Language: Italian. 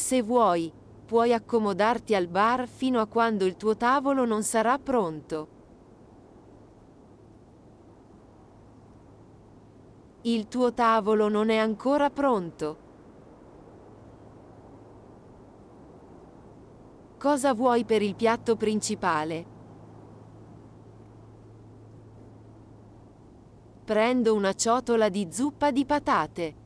Se vuoi, puoi accomodarti al bar fino a quando il tuo tavolo non sarà pronto. Il tuo tavolo non è ancora pronto. Cosa vuoi per il piatto principale? Prendo una ciotola di zuppa di patate.